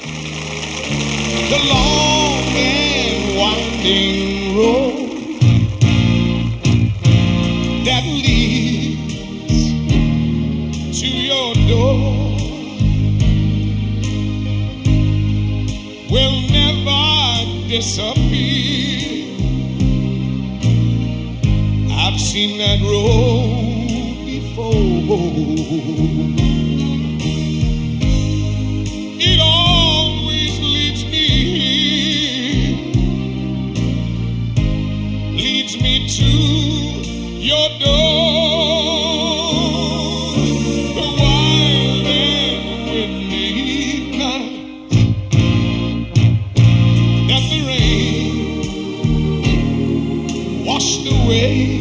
the long and winding road that leads to your door will never disappear. I've seen that road before. It always leads me to your door. The wild and windy night that the rain washed away.